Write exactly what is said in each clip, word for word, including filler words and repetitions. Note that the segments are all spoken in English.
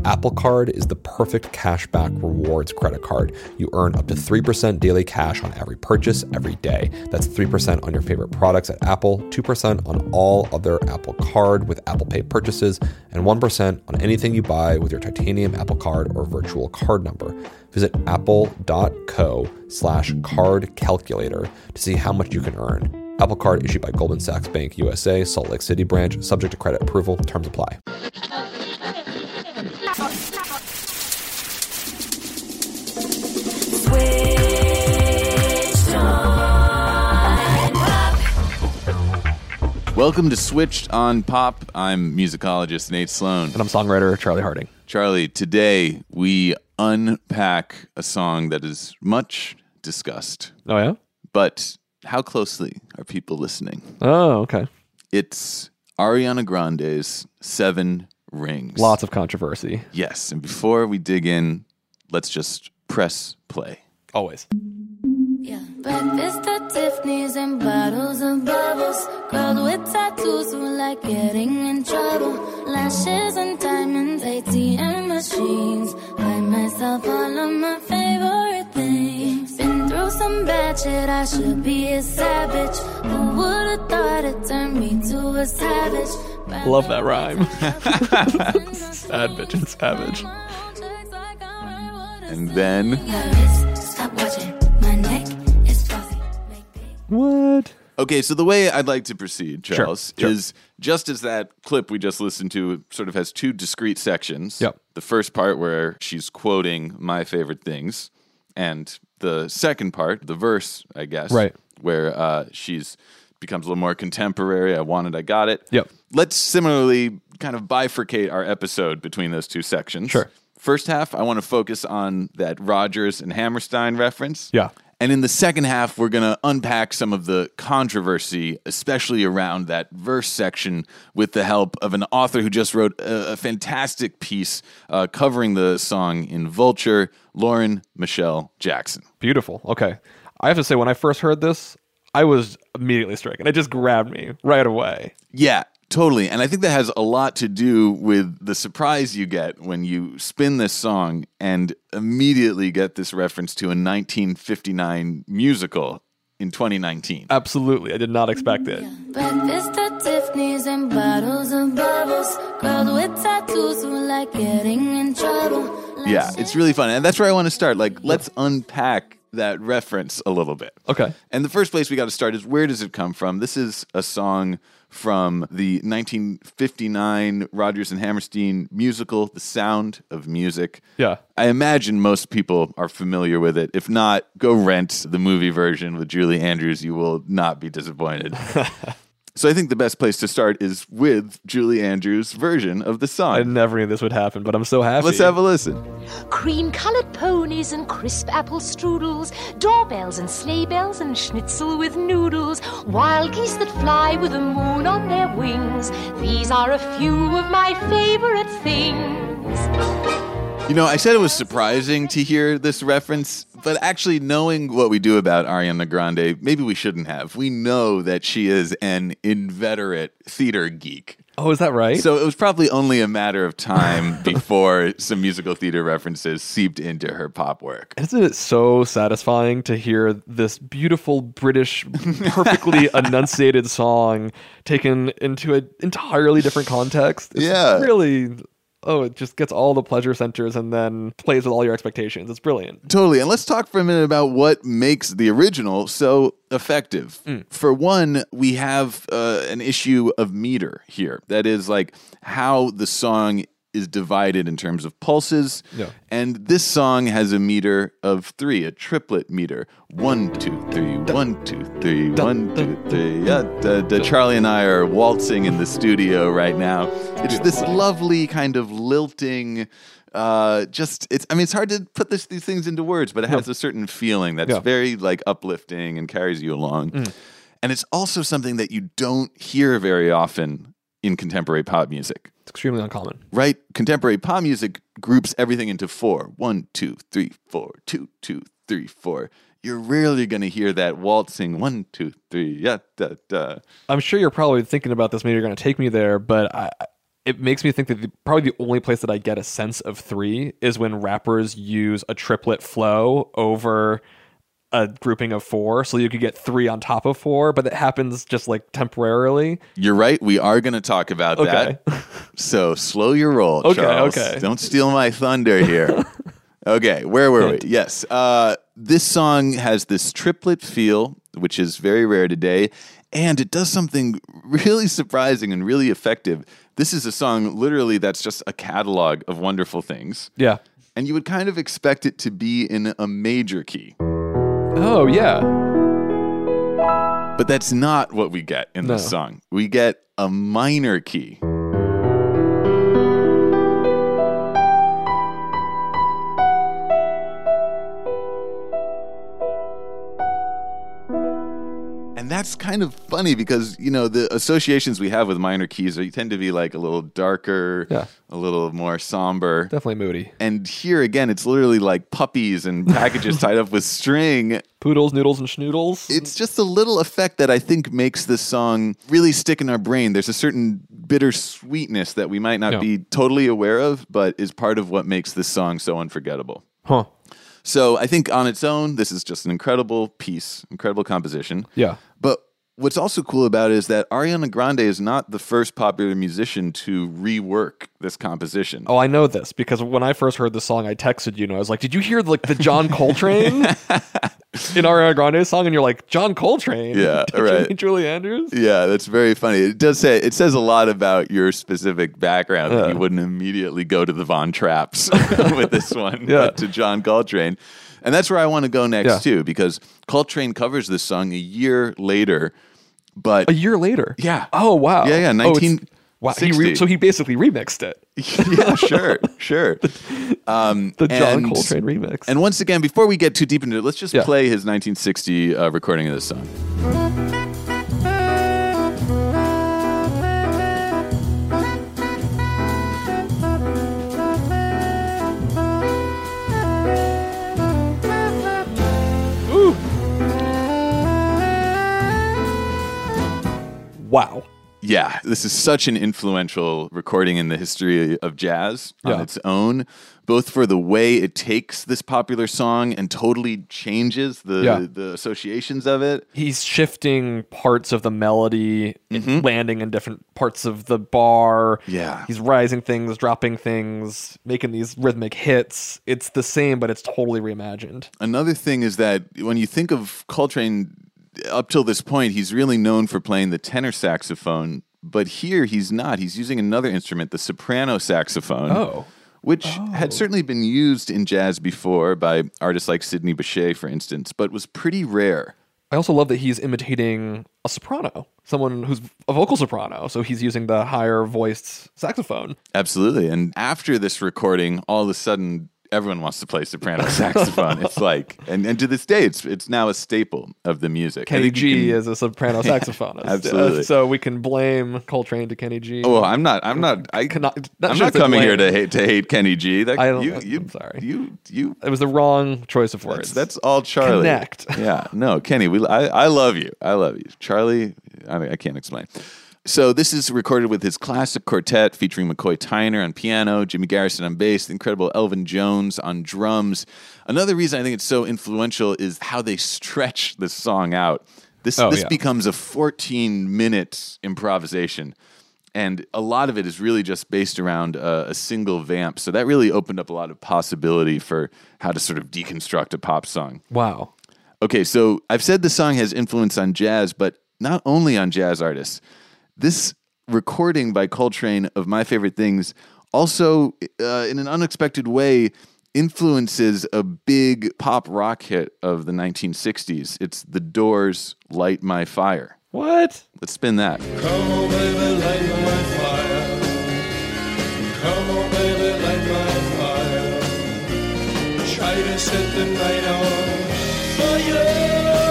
Apple Card is the perfect cashback rewards credit card. You earn up to three percent daily cash on every purchase every day. That's three percent on your favorite products at Apple, two percent on all other Apple Card with Apple Pay purchases, and one percent on anything you buy with your titanium Apple Card or virtual card number. Visit apple.co slash card calculator to see how much you can earn. Apple Card issued by Goldman Sachs Bank U S A, Salt Lake City branch, subject to credit approval. Terms apply. Welcome to Switched on Pop. I'm musicologist Nate Sloan. And I'm songwriter Charlie Harding. Charlie, today we unpack a song that is much discussed. Oh, yeah? But how closely are people listening? Oh, okay. It's Ariana Grande's Seven Rings. Lots of controversy. Yes, and before we dig in, let's just press play. Always. Yeah. Breakfast at Tiffany's and bottles of bubbles. Girls with tattoos who like getting in trouble. Lashes and diamonds, A T M machines. Buy myself all of my favorite things. Been through some bad shit, I should be a savage. Who would've thought it turned me to a savage? Love that rhyme. Sad bitch and savage. And then... Stop watching. My neck is fuzzy. What? Okay, so the way I'd like to proceed, Charles, Sure, sure. is just as that clip we just listened to sort of has two discrete sections. Yep. The first part where she's quoting my favorite things, and the second part, the verse, I guess, Right. where uh, she's becomes a little more contemporary. I want it, I got it. Yep. Let's similarly kind of bifurcate our episode between those two sections. Sure. First half, I want to focus on that Rodgers and Hammerstein reference. Yeah. And in the second half, we're going to unpack some of the controversy, especially around that verse section, with the help of an author who just wrote a, a fantastic piece uh, covering the song in Vulture, Lauren Michelle Jackson. Beautiful. Okay. I have to say, when I first heard this, I was immediately stricken. It just grabbed me right away. Yeah, totally. And I think that has a lot to do with the surprise you get when you spin this song and immediately get this reference to a nineteen fifty-nine musical in twenty nineteen. Absolutely. I did not expect it. Breakfast at Tiffany's and bottles of bubbles. Girls with tattoos who like getting in trouble. Yeah, it's really fun. And that's where I want to start. Like, let's unpack that reference a little bit. Okay. And the first place we got to start is, where does it come from? This is a song from the nineteen fifty-nine Rodgers and Hammerstein musical, The Sound of Music. Yeah. I imagine most people are familiar with it. If not, go rent the movie version with Julie Andrews. You will not be disappointed. So I think the best place to start is with Julie Andrews' version of the song. I never knew this would happen, but I'm so happy. Let's have a listen. Cream-colored ponies and crisp apple strudels, doorbells and sleigh bells and schnitzel with noodles, wild geese that fly with the moon on their wings. These are a few of my favorite things. You know, I said it was surprising to hear this reference, but actually knowing what we do about Ariana Grande, maybe we shouldn't have. We know that she is an inveterate theater geek. Oh, is that right? So it was probably only a matter of time before some musical theater references seeped into her pop work. Isn't it so satisfying to hear this beautiful British, perfectly enunciated song taken into an entirely different context? It's Yeah. really... Oh, it just gets all the pleasure centers and then plays with all your expectations. It's brilliant. Totally. And let's talk for a minute about what makes the original so effective. Mm. For one, we have uh, an issue of meter here. That is, like, how the song is divided in terms of pulses. Yeah. And this song has a meter of three, a triplet meter. One, two, three, one, two, three, one, two, three. Yeah, da, da. Charlie and I are waltzing in the studio right now. It's this lovely kind of lilting, uh, just, it's, I mean, it's hard to put this, these things into words, but it has a certain feeling that's Yeah. very, like, uplifting and carries you along. Mm. And it's also something that you don't hear very often in contemporary pop music. It's extremely uncommon. Right? Contemporary pop music groups everything into four. One, two, three, four. Two, two, three, four. You're rarely going to hear that waltzing one, two, three, yeah, da, da. I'm sure you're probably thinking about this. Maybe you're going to take me there, but I, it makes me think that the, probably the only place that I get a sense of three is when rappers use a triplet flow over a grouping of four, so you could get three on top of four, but it happens just like temporarily. You're right. We are going to talk about Okay. that. So slow your roll, Okay, Charles. okay. Don't steal my thunder here. Okay, where were we? Yes. Uh, this song has this triplet feel, which is very rare today, and it does something really surprising and really effective. This is a song literally that's just a catalog of wonderful things. Yeah. And you would kind of expect it to be in a major key. Oh, yeah. But that's not what we get in No. this song. We get a minor key. And that's kind of funny because, you know, the associations we have with minor keys are, you tend to be like a little darker, Yeah. a little more somber. Definitely moody. And here again, it's literally like puppies and packages tied up with string. Poodles, noodles, and schnoodles. It's just a little effect that I think makes this song really stick in our brain. There's a certain bitter sweetness that we might not Yeah. be totally aware of, but is part of what makes this song so unforgettable. Huh. So I think on its own, this is just an incredible piece, incredible composition. Yeah. But what's also cool about it is that Ariana Grande is not the first popular musician to rework this composition. Oh, I know this because when I first heard the song, I texted you and I was like, did you hear like the John Coltrane in Ariana Grande's song? And you're like, John Coltrane? Yeah, Did right. you mean Julie Andrews? Yeah, that's very funny. It does say it says a lot about your specific background that Yeah. you wouldn't immediately go to the Von Trapps with this one, Yeah. but to John Coltrane. And that's where I want to go next Yeah. too, because Coltrane covers this song a year later, but A year later? Yeah. Oh, wow. Yeah, yeah, Oh, it's- nineteen wow. He re- sixty. so he basically remixed it. yeah, sure, sure. Um, The John and- Coltrane remix. And once again, before we get too deep into it, let's just Yeah. play his nineteen sixty uh, recording of this song. Wow. Yeah, this is such an influential recording in the history of jazz on Yeah. its own, both for the way it takes this popular song and totally changes the, Yeah. the associations of it. He's shifting parts of the melody, Mm-hmm. landing in different parts of the bar. Yeah. He's rising things, dropping things, making these rhythmic hits. It's the same, but it's totally reimagined. Another thing is that when you think of Coltrane, up till this point, he's really known for playing the tenor saxophone, but here he's not. He's using another instrument, the soprano saxophone. Oh. Which had certainly been used in jazz before by artists like Sidney Bechet, for instance, but was pretty rare. I also love that he's imitating a soprano, someone who's a vocal soprano. So he's using the higher voiced saxophone. Absolutely. And after this recording, all of a sudden, everyone wants to play soprano saxophone. It's like, and, and to this day, it's it's now a staple of the music. I Kenny think you G can- is a soprano saxophonist. absolutely. Uh, so we can blame Coltrane to Kenny G. Oh, I'm not. I'm not. I Cannot- not I'm sure not if it's coming blame. here to hate to hate Kenny G. That, I don't- you, I'm you, sorry. You you. It was the wrong choice of That's, words. that's all Charlie. Connect. Yeah. No, Kenny. We. I, I love you. I love you, Charlie. I, I can't explain. So this is recorded with his classic quartet featuring McCoy Tyner on piano, Jimmy Garrison on bass, the incredible Elvin Jones on drums. Another reason I think it's so influential is how they stretch this song out. This Oh, this yeah. becomes a fourteen minute improvisation. And a lot of it is really just based around uh, a single vamp. So that really opened up a lot of possibility for how to sort of deconstruct a pop song. wow. Okay, so I've said the song has influence on jazz, but not only on jazz artists. This recording by Coltrane of My Favorite Things also, uh, in an unexpected way, influences a big pop rock hit of the nineteen sixties. It's The Doors' Light My Fire. What? Let's spin that. Come on, baby, light my fire. Come on, baby, light my fire. Try to set the night on fire.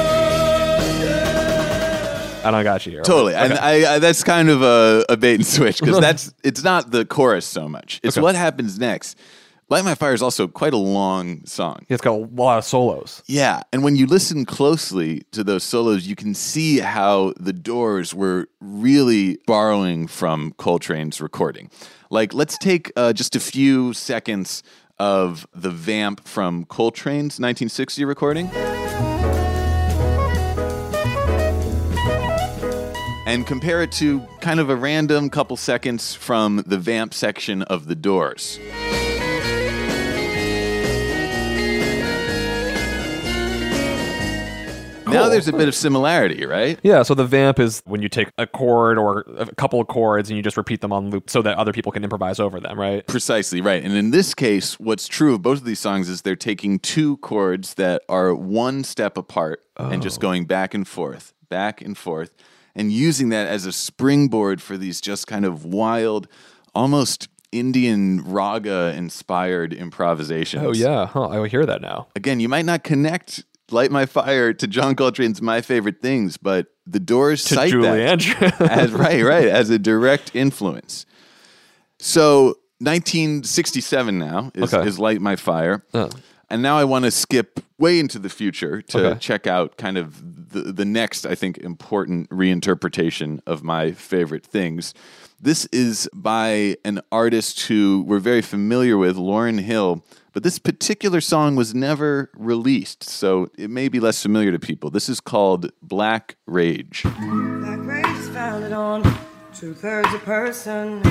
I don't got you here. Totally, and Okay. I, I that's kind of a, a bait and switch because that's it's not the chorus so much. It's Okay. what happens next. Light My Fire is also quite a long song. It's got a lot of solos. Yeah, and when you listen closely to those solos, you can see how the Doors were really borrowing from Coltrane's recording. Like, let's take uh, just a few seconds of the vamp from Coltrane's nineteen sixty recording. And compare it to kind of a random couple seconds from the vamp section of the Doors. Now there's a bit of similarity, right? Yeah, so the vamp is when you take a chord or a couple of chords and you just repeat them on loop so that other people can improvise over them, right? Precisely, right. And in this case, what's true of both of these songs is they're taking two chords that are one step apart oh. and just going back and forth, back and forth, and using that as a springboard for these just kind of wild, almost Indian raga-inspired improvisations. Oh, yeah. Huh, I hear that now. Again, you might not connect Light My Fire to John Coltrane's My Favorite Things, but the Doors to cite Julie that Andrews. as right, right, as a direct influence. So nineteen sixty-seven now is, okay. is Light My Fire. Oh. And now I want to skip way into the future to okay. check out kind of the, the next, I think, important reinterpretation of My Favorite Things. This is by an artist who we're very familiar with, Lauryn Hill, but this particular song was never released, so it may be less familiar to people. This is called Black Rage. Black Rage is founded on two-thirds a person,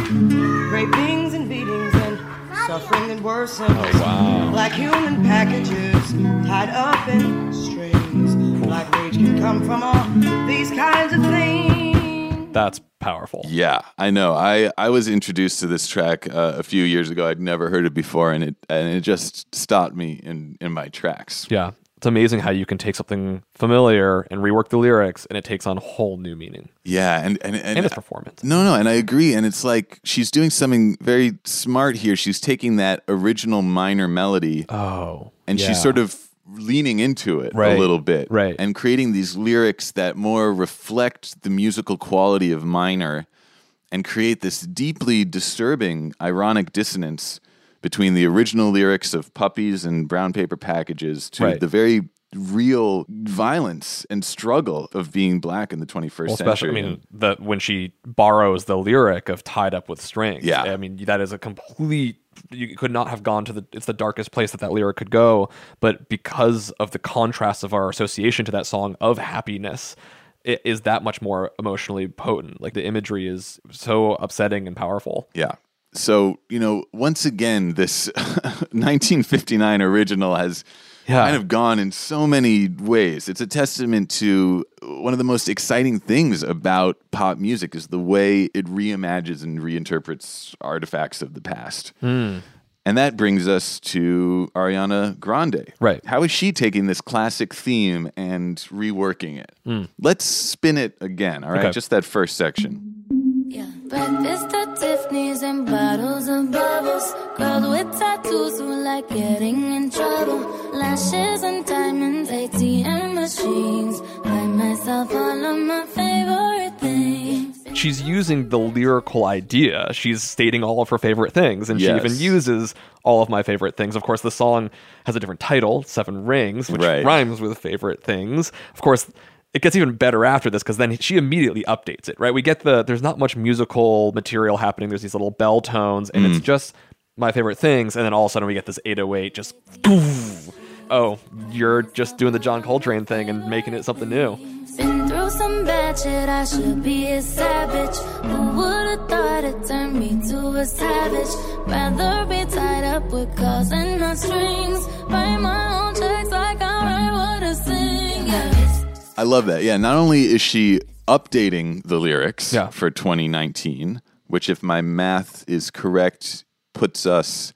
rapings and beatings and suffering that worsens. Oh, wow. Black human packages tied up in strings. Black rage can come from all these kinds of things. That's powerful. Yeah, I know. I, I was introduced to this track uh, a few years ago. I'd never heard it before, and it and it just stopped me in, in my tracks. Yeah. It's amazing how you can take something familiar and rework the lyrics, and it takes on whole new meaning. Yeah, and and, and, and its performance. No, no, and I agree. And it's like she's doing something very smart here. She's taking that original minor melody, oh, and yeah. she's sort of leaning into it right. a little bit, right. and creating these lyrics that more reflect the musical quality of minor, and create this deeply disturbing, ironic dissonance between the original lyrics of Puppies and Brown Paper Packages to right. the very real violence and struggle of being black in the twenty-first well, century. Especially, I mean, the, when she borrows the lyric of Tied Up with Strings. Yeah. I mean, that is a complete... You could not have gone to the... It's the darkest place that that lyric could go, but because of the contrast of our association to that song of happiness, it is that much more emotionally potent. Like, the imagery is so upsetting and powerful. Yeah. So, you know, once again, this nineteen fifty-nine original has yeah. kind of gone in so many ways. It's a testament to one of the most exciting things about pop music is the way it reimagines and reinterprets artifacts of the past. Mm. And that brings us to Ariana Grande. Right. How is she taking this classic theme and reworking it? Mm. Let's spin it again, all right? Okay. Just that first section. Yeah. Breakfast at Tiffany's and bottles of bubbles. Girls with tattoos who like getting in trouble. Lashes and diamonds, A T M machines. Buy myself all of my favorite things. She's using the lyrical idea. She's stating all of her favorite things, and Yes. she even uses all of my favorite things. Of course, the song has a different title, Seven Rings, which Right. rhymes with favorite things. Of course, it gets even better after this because then she immediately updates it, right? We get the, there's not much musical material happening. There's these little bell tones, and Mm. it's just my favorite things. And then all of a sudden we get this eight oh eight just, boom. Oh, you're just doing the John Coltrane thing and making it something new. Been through some bad shit, I should be a savage. Who would've thought it turned me to a savage? Rather be tied up with calls and not strings. Write my own checks like I write what I sing. Yeah. I love that. Yeah, not only is she updating the lyrics Yeah. for twenty nineteen, which if my math is correct, puts us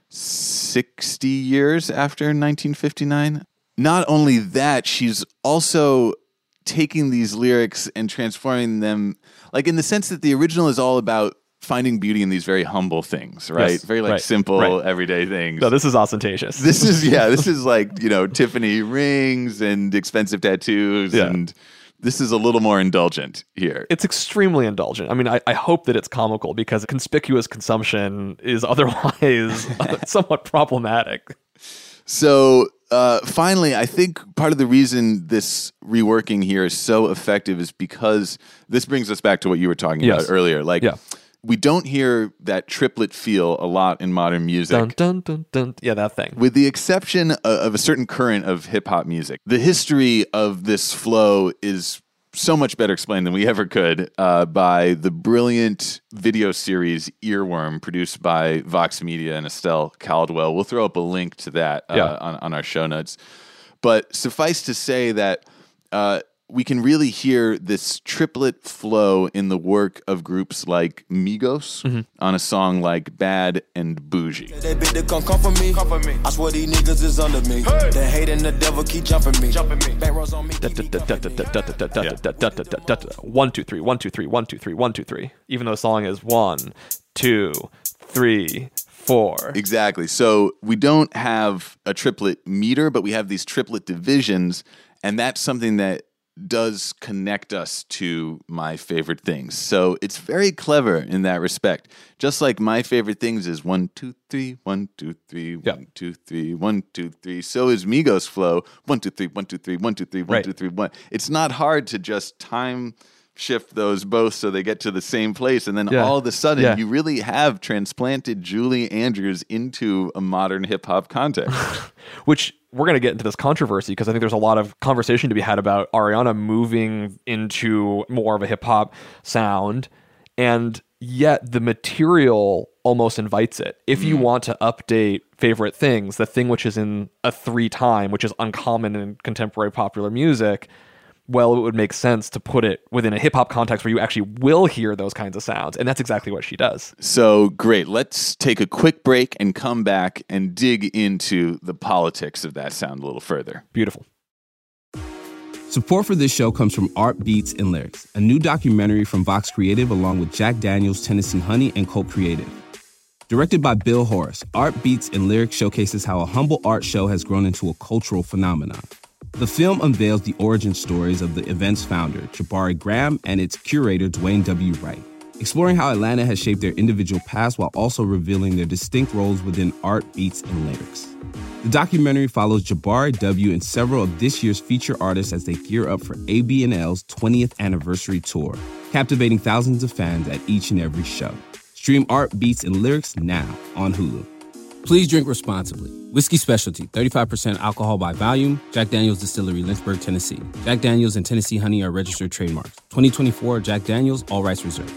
sixty years after nineteen fifty-nine. Not only that, she's also taking these lyrics and transforming them, like in the sense that the original is all about finding beauty in these very humble things, right? Yes, very like right, simple, right. everyday things. No, this is ostentatious. This is, yeah, this is like, you know, Tiffany rings and expensive tattoos Yeah. and This is a little more indulgent here. It's extremely indulgent. I mean, I, I hope that it's comical because conspicuous consumption is otherwise somewhat problematic. So uh, finally, I think part of the reason this reworking here is so effective is because this brings us back to what you were talking Yes. about earlier. Like, Yeah. we don't hear that triplet feel a lot in modern music. Dun, dun, dun, dun. Yeah, that thing. With the exception of, of a certain current of hip hop music, the history of this flow is so much better explained than we ever could uh, by the brilliant video series Earworm, produced by Vox Media and Estelle Caldwell. We'll throw up a link to that uh, Yeah. on, on our show notes. But suffice to say that uh, we can really hear this triplet flow in the work of groups like Migos Mm-hmm. on a song like Bad and Bougie. That bitch that come come for me. Come for me. I swear these niggas is under me. Hey. The hate and the devil keep jumping me. Jumping me. Back rows on me. keep me comforting me. One, two, three, one, two, three, one, two, three, one, two, three. Even though the song is one, two, three, four. Exactly. So we don't have a triplet meter, but we have these triplet divisions, and that's something that does connect us to My Favorite Things. So it's very clever in that respect. Just like My Favorite Things is one, two, three, one, two, three, Yeah. one, two, three, one, two, three. So is Migos flow. One, two, three, one, two, three, one, two, three, one, Right. two, three, one. It's not hard to just time shift those both so they get to the same place, and then Yeah. all of a sudden Yeah. you really have transplanted Julie Andrews into a modern hip-hop context. Which we're going to get into this controversy because I think there's a lot of conversation to be had about Ariana moving into more of a hip hop sound, and yet the material almost invites it. If you want to update Favorite Things, the thing which is in a three time, which is uncommon in contemporary popular music, well, it would make sense to put it within a hip hop context where you actually will hear those kinds of sounds. And that's exactly what she does. So great. Let's take a quick break and come back and dig into the politics of that sound a little further. Beautiful. Support for this show comes from Art Beats and Lyrics, a new documentary from Vox Creative along with Jack Daniels, Tennessee Honey, and Colt Creative. Directed by Bill Horace, Art Beats and Lyrics showcases how a humble art show has grown into a cultural phenomenon. The film unveils the origin stories of the event's founder, Jabari Graham, and its curator, Dwayne W. Wright, exploring how Atlanta has shaped their individual paths while also revealing their distinct roles within art, beats, and lyrics. The documentary follows Jabari W. and several of this year's feature artists as they gear up for A B N L's twentieth anniversary tour, captivating thousands of fans at each and every show. Stream Art, Beats, and Lyrics now on Hulu. Please drink responsibly. Whiskey Specialty, thirty-five percent alcohol by volume. Jack Daniels Distillery, Lynchburg, Tennessee. Jack Daniels and Tennessee Honey are registered trademarks. twenty twenty-four Jack Daniels, all rights reserved.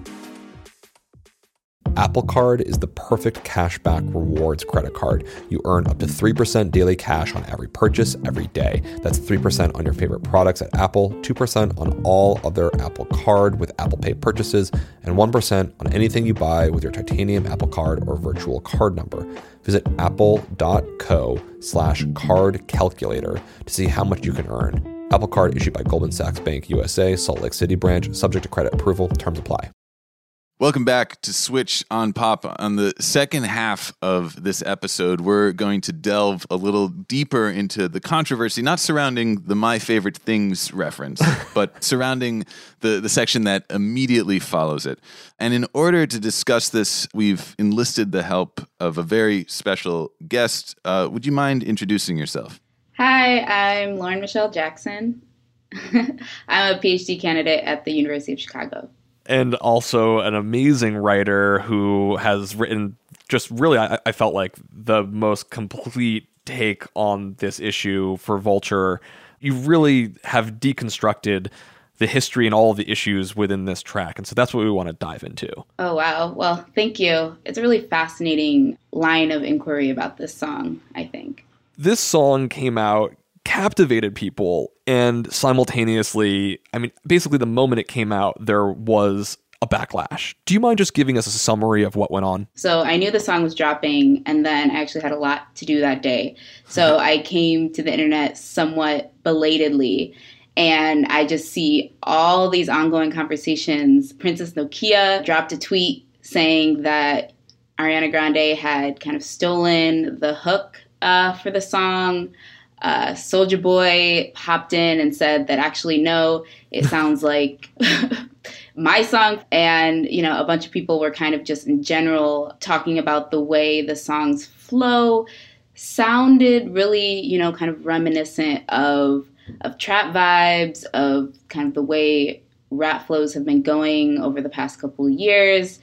Apple Card is the perfect cashback rewards credit card. You earn up to three percent daily cash on every purchase every day. That's three percent on your favorite products at Apple, two percent on all other Apple Card with Apple Pay purchases, and one percent on anything you buy with your titanium Apple Card or virtual card number. Visit apple.co slash card calculator to see how much you can earn. Apple Card issued by Goldman Sachs Bank U S A, Salt Lake City branch, subject to credit approval. Terms apply. Welcome back to Switch on Pop. On the second half of this episode, we're going to delve a little deeper into the controversy, not surrounding the My Favorite Things reference, but surrounding the, the section that immediately follows it. And in order to discuss this, we've enlisted the help of a very special guest. Uh, would you mind introducing yourself? Hi, I'm Lauren Michelle Jackson. I'm a PhD candidate at the University of Chicago. And also an amazing writer who has written just really, I, I felt like, the most complete take on this issue for Vulture. You really have deconstructed the history and all of the issues within this track. And so that's what we want to dive into. Oh, wow. Well, thank you. It's a really fascinating line of inquiry about this song, I think. This song came out, captivated people, and simultaneously, I mean, basically the moment it came out, there was a backlash. Do you mind just giving us a summary of what went on? So I knew the song was dropping, and then I actually had a lot to do that day. So I came to the internet somewhat belatedly, and I just see all these ongoing conversations. Princess Nokia dropped a tweet saying that Ariana Grande had kind of stolen the hook uh, for the song. uh, Soulja Boy hopped in and said that actually, no, it sounds like my song. And, you know, a bunch of people were kind of just in general talking about the way the songs flow, sounded really, you know, kind of reminiscent of of trap vibes, of kind of the way rap flows have been going over the past couple of years,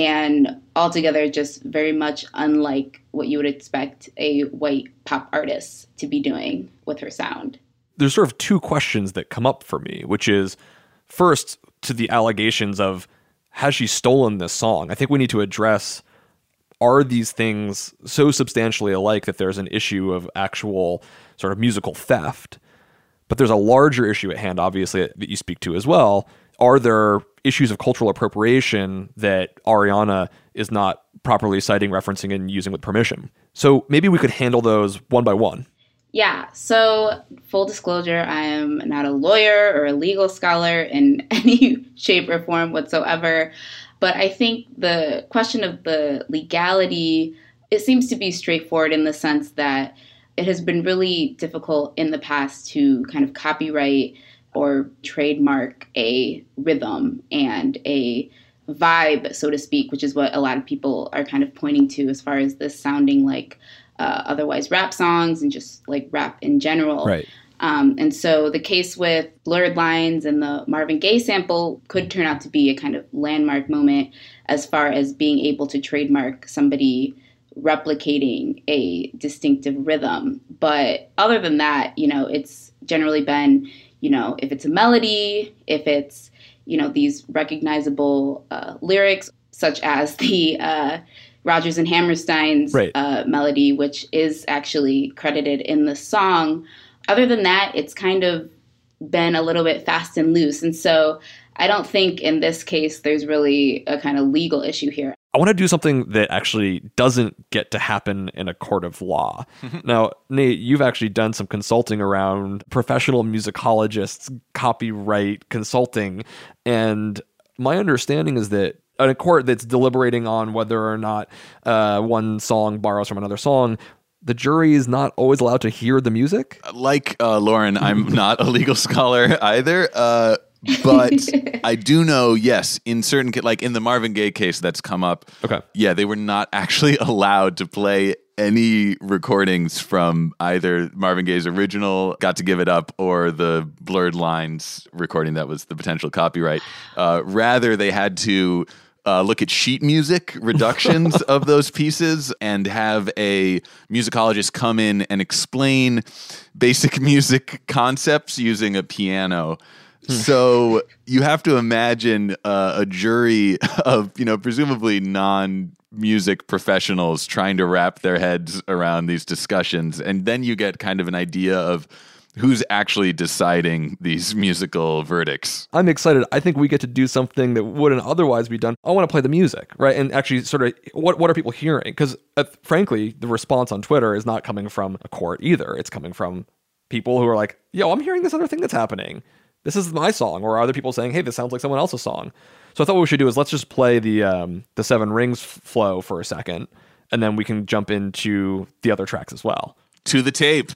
and altogether just very much unlike what you would expect a white pop artist to be doing with her sound. There's sort of two questions that come up for me, which is, first, to the allegations of, has she stolen this song? I think we need to address, are these things so substantially alike that there's an issue of actual sort of musical theft? But there's a larger issue at hand, obviously, that you speak to as well. Are there issues of cultural appropriation that Ariana is not properly citing, referencing, and using with permission? So maybe we could handle those one by one. Yeah, so full disclosure, I am not a lawyer or a legal scholar in any shape or form whatsoever. But I think the question of the legality, it seems to be straightforward in the sense that it has been really difficult in the past to kind of copyright or trademark a rhythm and a vibe, so to speak, which is what a lot of people are kind of pointing to as far as this sounding like uh, otherwise rap songs and just like rap in general. Right. Um, and so the case with Blurred Lines and the Marvin Gaye sample could turn out to be a kind of landmark moment as far as being able to trademark somebody replicating a distinctive rhythm. But other than that, you know, it's generally been, you know, if it's a melody, if it's, you know, these recognizable uh, lyrics, such as the uh, Rodgers and Hammerstein's right. uh, melody, which is actually credited in the song. Other than that, it's kind of been a little bit fast and loose. And so I don't think in this case there's really a kind of legal issue here. I want to do something that actually doesn't get to happen in a court of law. Now, Nate, you've actually done some consulting around professional musicologists, copyright consulting, and my understanding is that in a court that's deliberating on whether or not uh, one song borrows from another song, the jury is not always allowed to hear the music? Like uh, Lauren, I'm not a legal scholar either. Uh, but I do know, yes, in certain, like in the Marvin Gaye case that's come up, okay, yeah, they were not actually allowed to play any recordings from either Marvin Gaye's original Got to Give It Up or the Blurred Lines recording that was the potential copyright. Uh, rather, they had to Uh, look at sheet music reductions of those pieces and have a musicologist come in and explain basic music concepts using a piano. So you have to imagine uh, a jury of, you know, presumably non-music professionals trying to wrap their heads around these discussions. And then you get kind of an idea of who's actually deciding these musical verdicts. I'm excited. I think we get to do something that wouldn't otherwise be done. I want to play the music, right? And actually sort of, what what are people hearing? Because uh, frankly, the response on Twitter is not coming from a court either. It's coming from people who are like, yo, I'm hearing this other thing that's happening. This is my song. Or other people saying, hey, this sounds like someone else's song. So I thought what we should do is let's just play the um, the Seven Rings f- flow for a second, and then we can jump into the other tracks as well. To the tape.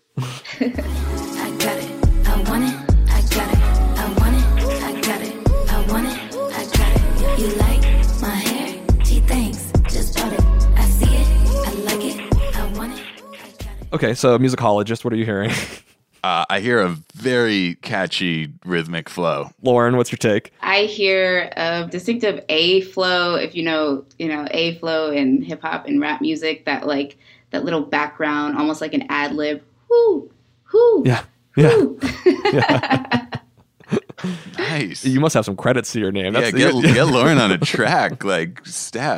Okay, so musicologist, what are you hearing? uh, I hear a very catchy rhythmic flow. Lauren, what's your take? I hear a distinctive A flow. If you know, you know, A flow in hip hop and rap music, that like that little background, almost like an ad lib. Whoo, whoo. Yeah, yeah. yeah. Nice. You must have some credits to your name. That's, yeah, get, get Lauren on a track, like stat.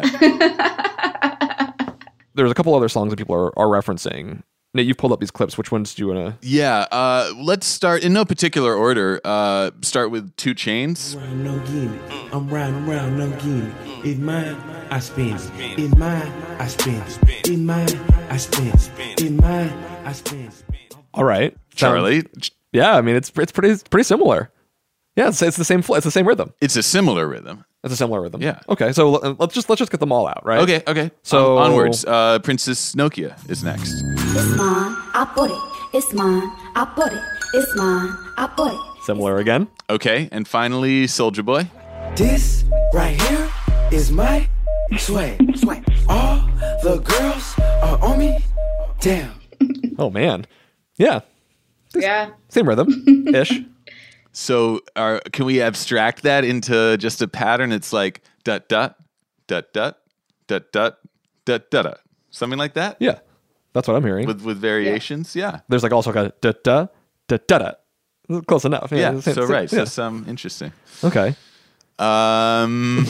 There's a couple other songs that people are, are referencing. Nate, you've pulled up these clips. Which ones do you want to? Yeah, uh, let's start in no particular order. Uh, start with Two Chainz. I'm no gimme. I'm riding around, no gimme. It's mine, I spend. It's mine, I spend. It's mine, I spend. It's mine, I spend. All right, Charlie. Sounds, yeah, I mean it's it's pretty pretty similar. Yeah, it's, it's the same it's the same rhythm. It's a similar rhythm. It's a similar rhythm. Yeah. Okay, so let's just let's just get them all out, right? Okay. Okay. So On, onwards. Uh, Princess Nokia is next. It's mine. I bought it. it's mine. I bought it, it's mine. I bought it. Similar again. Okay, and finally, Soulja Boy. This right here is my swag. Swag. All the girls are on me. Damn. Oh, man. Yeah. Yeah. Same rhythm-ish. So are, can we abstract that into just a pattern? It's like dut dut dut dut dut dut dut dut something like that. Yeah, that's what I'm hearing. With with variations, yeah. yeah. There's like also like a da da da da da. Close enough. Yeah. yeah so same, right. Yeah. So some interesting. Okay. Um.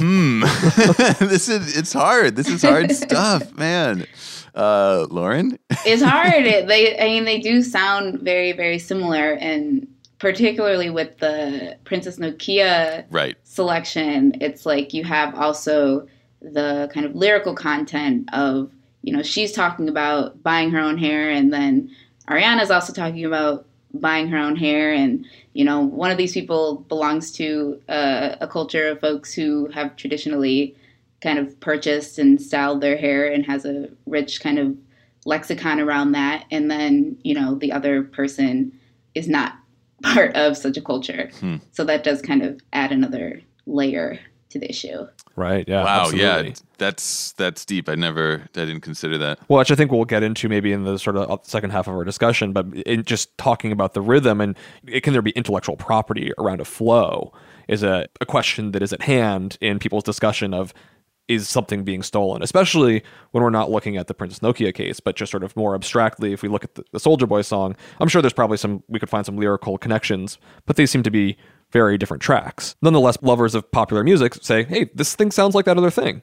hmm. this is it's hard. This is hard stuff, man. Uh, Lauren. It's hard. It, they, I mean, they do sound very, very similar, and particularly with the Princess Nokia right. selection, it's like you have also the kind of lyrical content of, you know, she's talking about buying her own hair, and then Ariana's also talking about buying her own hair, and, you know, one of these people belongs to uh, a culture of folks who have traditionally kind of purchased and styled their hair and has a rich kind of lexicon around that, and then, you know, the other person is not part of such a culture. Hmm. So that does kind of add another layer to the issue. Right. Yeah. Wow. Absolutely. Yeah. That's that's deep. I never. I didn't consider that. Well, which I think we'll get into maybe in the sort of second half of our discussion. But in just talking about the rhythm and it, can there be intellectual property around a flow is a, a question that is at hand in people's discussion of, is something being stolen, especially when we're not looking at the Princess Nokia case, but just sort of more abstractly. If we look at the, the Soulja Boy song, I'm sure there's probably some, we could find some lyrical connections, but they seem to be very different tracks. Nonetheless, lovers of popular music say, hey, this thing sounds like that other thing.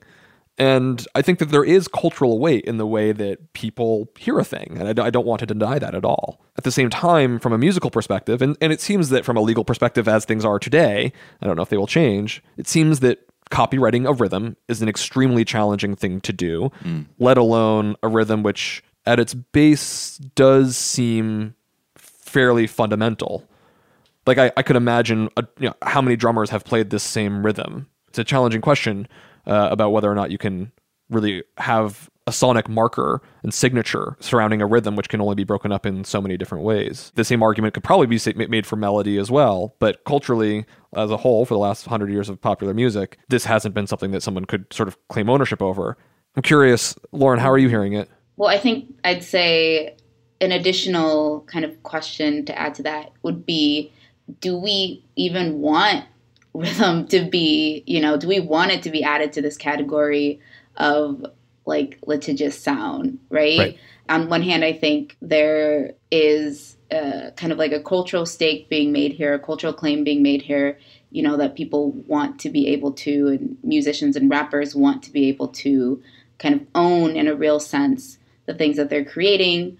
And I think that there is cultural weight in the way that people hear a thing. And I, I don't want to deny that at all. At the same time, from a musical perspective, and, and it seems that from a legal perspective as things are today, I don't know if they will change, it seems that copywriting a rhythm is an extremely challenging thing to do, mm. let alone a rhythm which at its base does seem fairly fundamental. Like I, I could imagine a, you know, how many drummers have played this same rhythm. It's a challenging question uh, about whether or not you can really have a sonic marker and signature surrounding a rhythm which can only be broken up in so many different ways. The same argument could probably be made for melody as well, but culturally as a whole, for the last hundred years of popular music, this hasn't been something that someone could sort of claim ownership over. I'm curious, Lauren, how are you hearing it? Well, I think I'd say an additional kind of question to add to that would be, do we even want rhythm to be, you know, do we want it to be added to this category of like litigious sound, right? right? On one hand, I think there is uh, kind of like a cultural stake being made here, a cultural claim being made here, you know, that people want to be able to, and musicians and rappers want to be able to kind of own in a real sense the things that they're creating.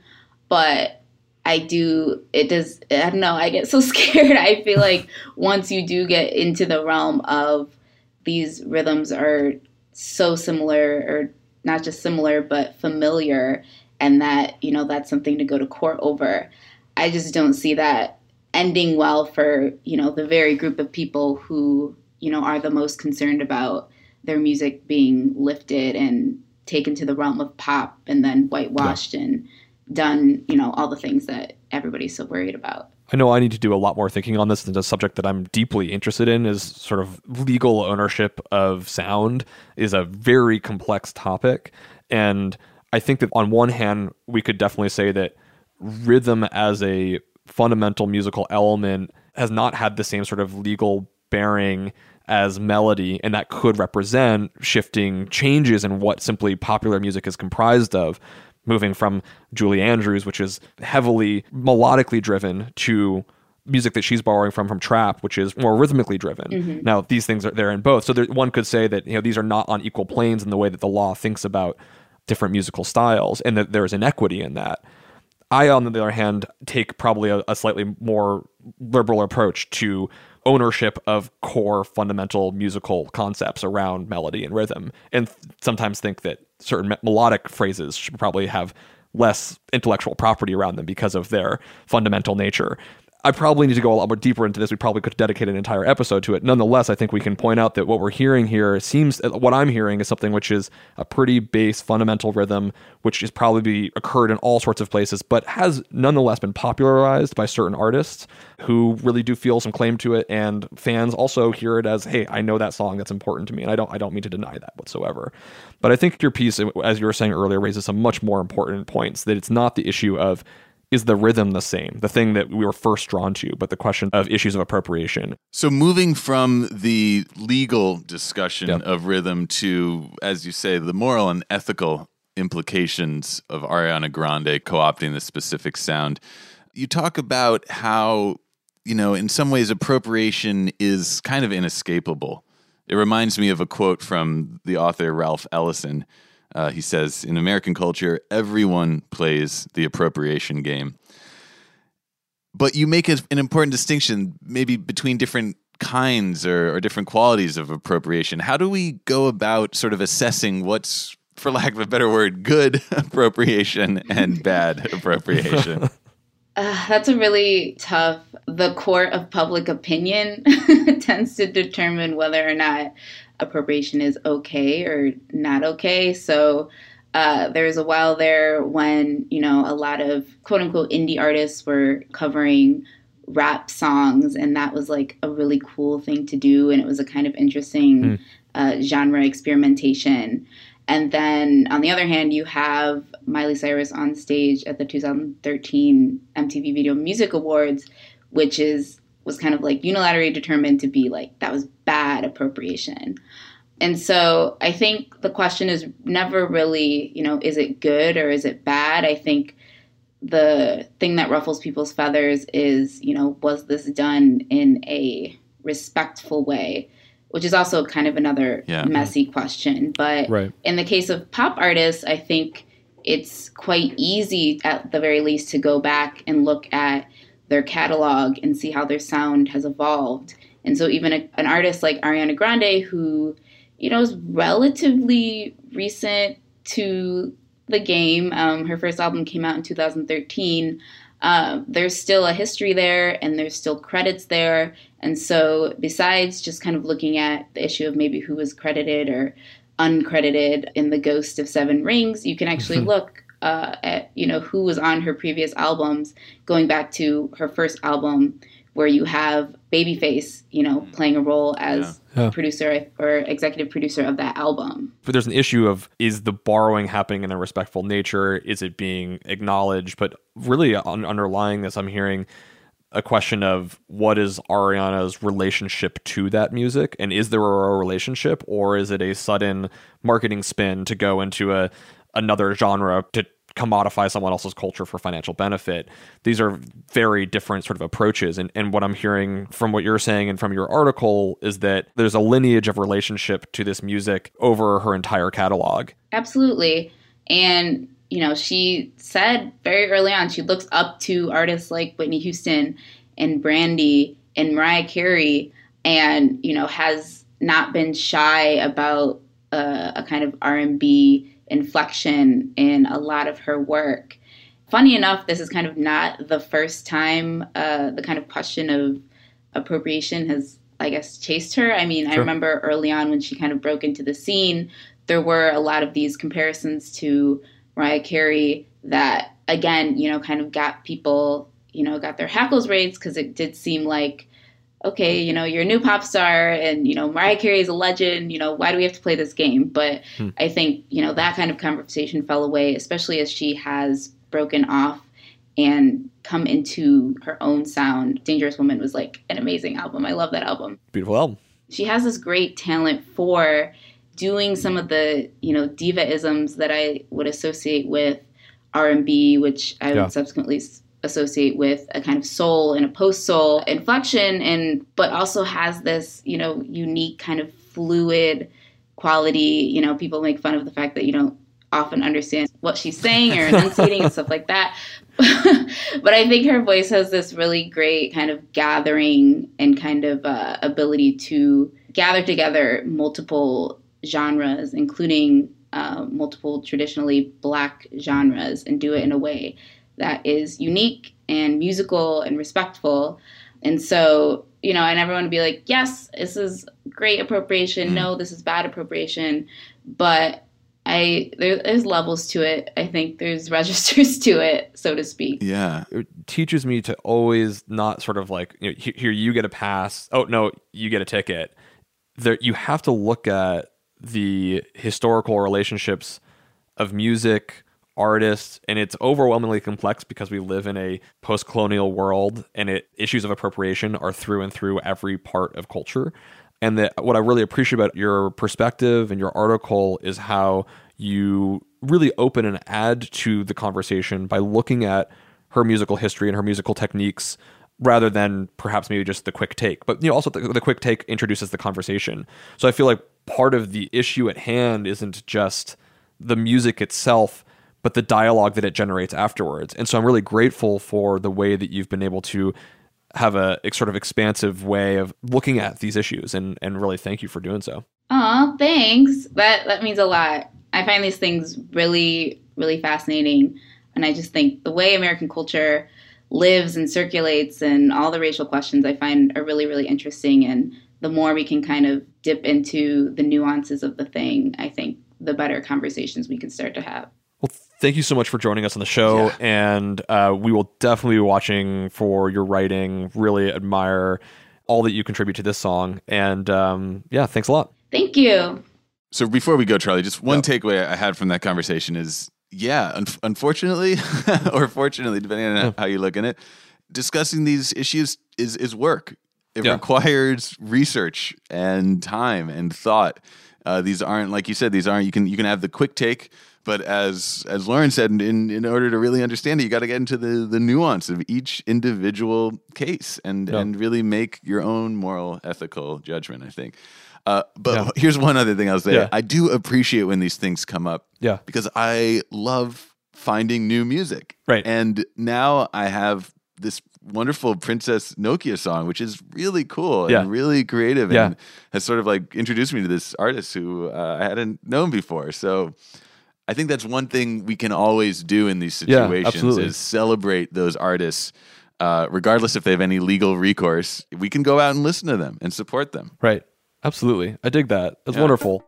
But I do, it does, I don't know, I get so scared. I feel like once you do get into the realm of these rhythms are so similar, or not just similar, but familiar, and that, you know, that's something to go to court over. I just don't see that ending well for, you know, the very group of people who, you know, are the most concerned about their music being lifted and taken to the realm of pop and then whitewashed yeah. and done, you know, all the things that everybody's so worried about. I know I need to do a lot more thinking on this. It's a subject that I'm deeply interested in. Is sort of legal ownership of sound is a very complex topic. And I think that on one hand, we could definitely say that rhythm as a fundamental musical element has not had the same sort of legal bearing as melody, and that could represent shifting changes in what simply popular music is comprised of, moving from Julie Andrews, which is heavily melodically driven, to music that she's borrowing from from trap, which is more rhythmically driven. Mm-hmm. Now, these things are there in both. So there, one could say that, you know, these are not on equal planes in the way that the law thinks about different musical styles, and that there's inequity in that. I, on the other hand, take probably a, a slightly more liberal approach to ownership of core fundamental musical concepts around melody and rhythm, and th- sometimes think that certain me- melodic phrases should probably have less intellectual property around them because of their fundamental nature. I probably need to go a lot more deeper into this. We probably could dedicate an entire episode to it. Nonetheless, I think we can point out that what we're hearing here seems, what I'm hearing is something which is a pretty base fundamental rhythm, which is probably occurred in all sorts of places, but has nonetheless been popularized by certain artists who really do feel some claim to it. And fans also hear it as, hey, I know that song, that's important to me. And I don't, I don't mean to deny that whatsoever. But I think your piece, as you were saying earlier, raises some much more important points, that it's not the issue of, is the rhythm the same, the thing that we were first drawn to, but the question of issues of appropriation. So moving from the legal discussion Yep. of rhythm to, as you say, the moral and ethical implications of Ariana Grande co-opting the specific sound, you talk about how, you know, in some ways appropriation is kind of inescapable. It reminds me of a quote from the author Ralph Ellison. Uh, he says, in American culture, everyone plays the appropriation game. But you make a, an important distinction maybe between different kinds or, or different qualities of appropriation. How do we go about sort of assessing what's, for lack of a better word, good appropriation and bad appropriation? Uh, that's a really tough. The court of public opinion tends to determine whether or not appropriation is okay or not okay. So uh, there was a while there when, you know, a lot of quote unquote indie artists were covering rap songs, and that was like a really cool thing to do. And it was a kind of interesting mm. uh, genre experimentation. And then on the other hand, you have Miley Cyrus on stage at the two thousand thirteen M T V Video Music Awards, which is was kind of like unilaterally determined to be like, that was bad appropriation. And so I think the question is never really, you know, is it good or is it bad? I think the thing that ruffles people's feathers is, you know, was this done in a respectful way? Which is also kind of another yeah. messy question. But right. in the case of pop artists, I think it's quite easy, at the very least, to go back and look at their catalog and see how their sound has evolved. And so even a, an artist like Ariana Grande, who, you know, is relatively recent to the game, um, her first album came out in two thousand thirteen, uh, there's still a history there and there's still credits there. And so besides just kind of looking at the issue of maybe who was credited or uncredited in The Ghost of Seven Rings, you can actually look uh, at, you know, who was on her previous albums, going back to her first album where you have Babyface, you know, playing a role as yeah. Yeah. producer or executive producer of that album. But there's an issue of, is the borrowing happening in a respectful nature? Is it being acknowledged? But really un- underlying this, I'm hearing a question of what is Ariana's relationship to that music, and is there a relationship, or is it a sudden marketing spin to go into a another genre to commodify someone else's culture for financial benefit? These are very different sort of approaches, and, and what I'm hearing from what you're saying and from your article is that there's a lineage of relationship to this music over her entire catalog. Absolutely. And you know, she said very early on, she looks up to artists like Whitney Houston and Brandy and Mariah Carey, and, you know, has not been shy about uh, a kind of R and B inflection in a lot of her work. Funny enough, this is kind of not the first time uh, the kind of question of appropriation has, I guess, chased her. I mean, sure. I remember early on when she kind of broke into the scene, there were a lot of these comparisons to Mariah Carey that, again, you know, kind of got people, you know, got their hackles raised, because it did seem like, okay, you know, you're a new pop star and, you know, Mariah Carey is a legend, you know, why do we have to play this game? But hmm. I think, you know, that kind of conversation fell away, especially as she has broken off and come into her own sound. Dangerous Woman was like an amazing album. I love that album. Beautiful album. She has this great talent for doing some of the, you know, diva-isms that I would associate with R and B, which I yeah. would subsequently associate with a kind of soul and a post-soul inflection, and but also has this, you know, unique kind of fluid quality. You know, people make fun of the fact that you don't often understand what she's saying or enunciating and stuff like that. But I think her voice has this really great kind of gathering and kind of uh, ability to gather together multiple genres, including uh, multiple traditionally Black genres, and do it in a way that is unique and musical and respectful. And so, you know, I never want to be like, yes, this is great appropriation. Mm. No, this is bad appropriation. But I there, there's levels to it. I think there's registers to it, so to speak. Yeah. It teaches me to always not sort of like, you know, here you get a pass. Oh, no, you get a ticket. There, you have to look at the historical relationships of music, artists, and it's overwhelmingly complex because we live in a post-colonial world, and it issues of appropriation are through and through every part of culture. And that what I really appreciate about your perspective and your article is how you really open and add to the conversation by looking at her musical history and her musical techniques rather than perhaps maybe just the quick take. But, you know, also the, the quick take introduces the conversation. So I feel like part of the issue at hand isn't just the music itself, but the dialogue that it generates afterwards. And so I'm really grateful for the way that you've been able to have a sort of expansive way of looking at these issues, and, and really thank you for doing so. Aw, thanks. That that means a lot. I find these things really, really fascinating. And I just think the way American culture lives and circulates and all the racial questions I find are really, really interesting. And the more we can kind of dip into the nuances of the thing, I think the better conversations we can start to have. Well, thank you so much for joining us on the show. Yeah. And uh, we will definitely be watching for your writing. Really admire all that you contribute to this song. And um, yeah, thanks a lot. Thank you. So before we go, Charlie, just one Yep. takeaway I had from that conversation is, yeah, un- unfortunately, or fortunately, depending on Yeah. how you look at it, discussing these issues is, is work. It Yeah. requires research and time and thought. Uh, these aren't, like you said, these aren't, you can, you can have the quick take, but as, as Lauren said, in, in order to really understand it, you got to get into the, the nuance of each individual case and, Yeah. and really make your own moral, ethical judgment, I think. Uh, but Yeah. here's one other thing I'll say. Yeah. I do appreciate when these things come up. Yeah. Because I love finding new music. Right. And now I have this wonderful Princess Nokia song, which is really cool Yeah. and really creative Yeah. and has sort of like introduced me to this artist who uh, I hadn't known before. So I think that's one thing we can always do in these Yeah, situations absolutely. is celebrate those artists, uh, regardless if they have any legal recourse. We can go out and listen to them and support them. Right. Absolutely. I dig that. That's Yeah. wonderful.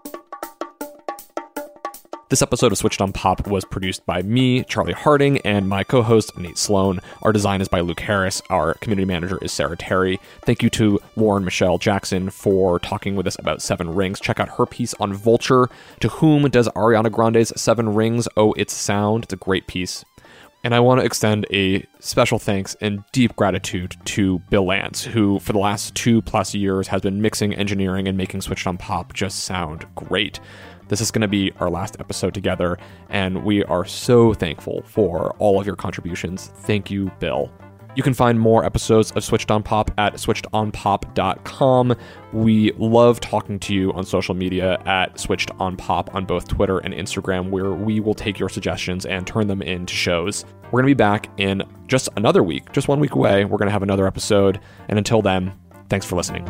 This episode of Switched on Pop was produced by me, Charlie Harding, and my co-host, Nate Sloan. Our design is by Luke Harris. Our community manager is Sarah Terry. Thank you to Lauren Michelle Jackson for talking with us about Seven Rings. Check out her piece on Vulture. To whom does Ariana Grande's Seven Rings owe its sound? It's a great piece. And I want to extend a special thanks and deep gratitude to Bill Lance, who for the last two plus years has been mixing, engineering, and making Switched on Pop just sound great. This is going to be our last episode together, and we are so thankful for all of your contributions. Thank you, Bill. You can find more episodes of Switched on Pop at switched on pop dot com. We love talking to you on social media at Switched on Pop on both Twitter and Instagram, where we will take your suggestions and turn them into shows. We're going to be back in just another week, just one week away. We're going to have another episode. And until then, thanks for listening.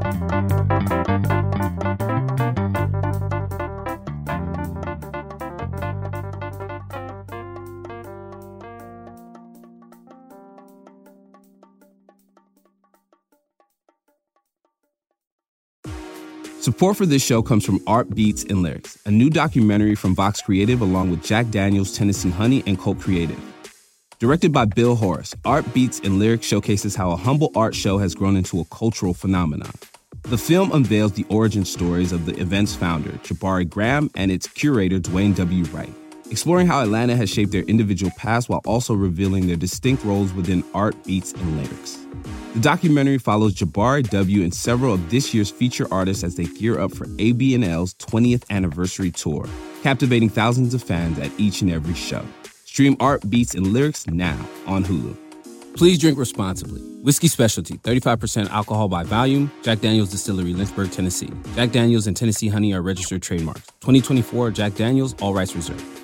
Support for this show comes from Art Beats and Lyrics, a new documentary from Vox Creative along with Jack Daniels, Tennessee Honey, and Colt Creative. Directed by Bill Horace, Art Beats and Lyrics showcases how a humble art show has grown into a cultural phenomenon. The film unveils the origin stories of the event's founder, Jabari Graham, and its curator, Dwayne W. Wright, exploring how Atlanta has shaped their individual paths while also revealing their distinct roles within art, beats, and lyrics. The documentary follows Jabari W. and several of this year's feature artists as they gear up for A B N L's twentieth anniversary tour, captivating thousands of fans at each and every show. Stream Art, Beats, and Lyrics now on Hulu. Please drink responsibly. Whiskey Specialty, thirty-five percent alcohol by volume. Jack Daniel's Distillery, Lynchburg, Tennessee. Jack Daniel's and Tennessee Honey are registered trademarks. twenty twenty-four Jack Daniel's, all rights reserved.